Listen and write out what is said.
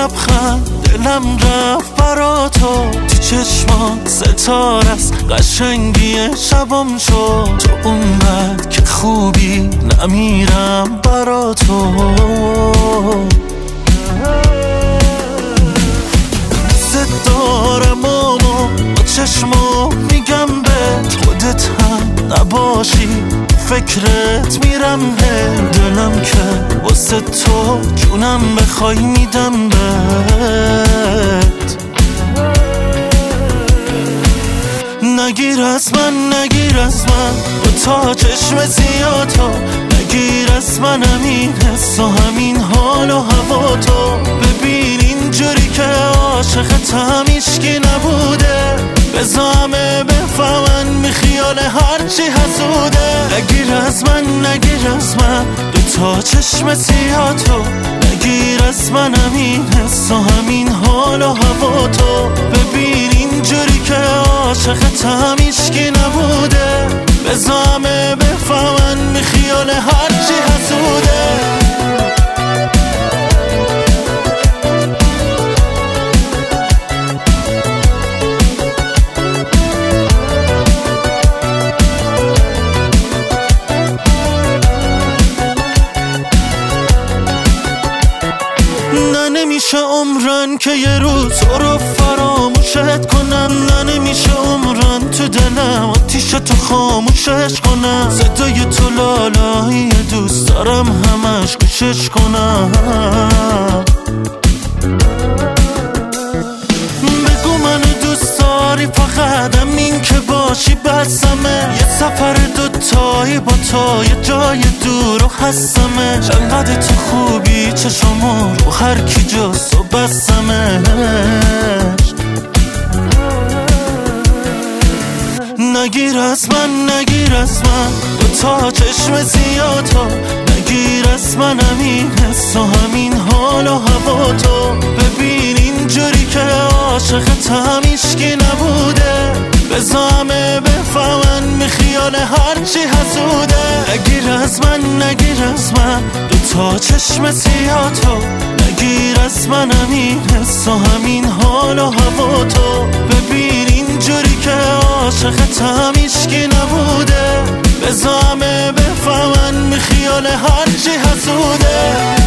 لبخند دلم رفت برا تو چشمات ستاره است قشنگی شبم شد تو اونقدر که خوبی نمیرم برا تو دوست دارم اما با چشمو میگم به خودت هم نباشی فکرت میرم دلم که واسه تو جونم بخوای میدم بهت نگیر از من با تا چشم زیادو نگیر از من همین حس و همین حال و هوا تو ببین اینجوری که عاشقتم هیچکی نبوده بذار همه بفهمن میخیال هرچی حسوده نگیر از من دو تا چشم سیاه تو نگیر از من همین حس و همین حال و هوا تو ببین اینجوری که عاشقتم هیچکی نبوده بذار همه بفهمن میخیال هرچی حسوده نمیشه عمرن که یه روز تو رو فراموشت کنم نمیشه عمرن تو دلم آتیش تو خاموشش کنم صدای تو لالایی دوست دارم همش گوشش کنم بگو منو دوست داری فقط همین که باشی بسمه یه سفر دوتایی با تو یه جای دور و هستمه چقدر تو خوبی چشمو رو هر کی جز تو بسمش نگیر از من دو تا چشم زیادو نگیر از من همین حس و همین حال و هوا تو ببین اینجوری که عاشقتم هیچکی نبوده بذار همه بفهمن میخیال هرچی حسوده نگیر از من دو تا چشم سیاه تو نگیر از من همین حس و همین حال و هوا تو ببین اینجوری که عاشقتم هیچکی نبوده بذار همه بفهمن میخیال هرچی حسوده